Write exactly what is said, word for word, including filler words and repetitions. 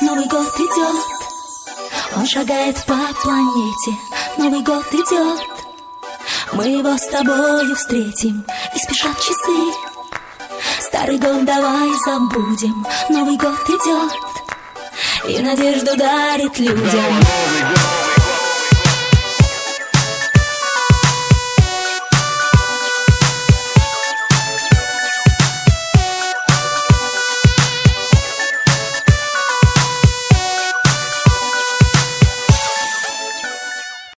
Новый год идет, он шагает по планете. Новый год идет, мы его с тобою встретим. И спешат часы, старый год давай забудем. Новый год идет и надежду дарит людям.